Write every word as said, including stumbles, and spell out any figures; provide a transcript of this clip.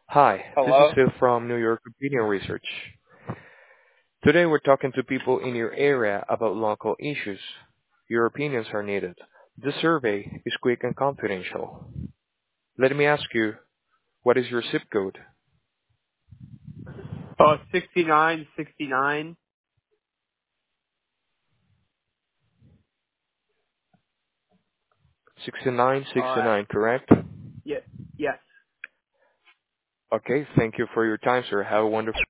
Hi, this is Hello? Phil from New York Opinion Research. Today we're talking to people in your area about local issues. Your opinions are needed. This survey is quick and confidential. Let me ask you, what is your zip code? Oh, sixty-nine, sixty-nine. Uh, six nine six nine, correct? yeah, yes. Okay, thank you for your time, sir. Have a wonderful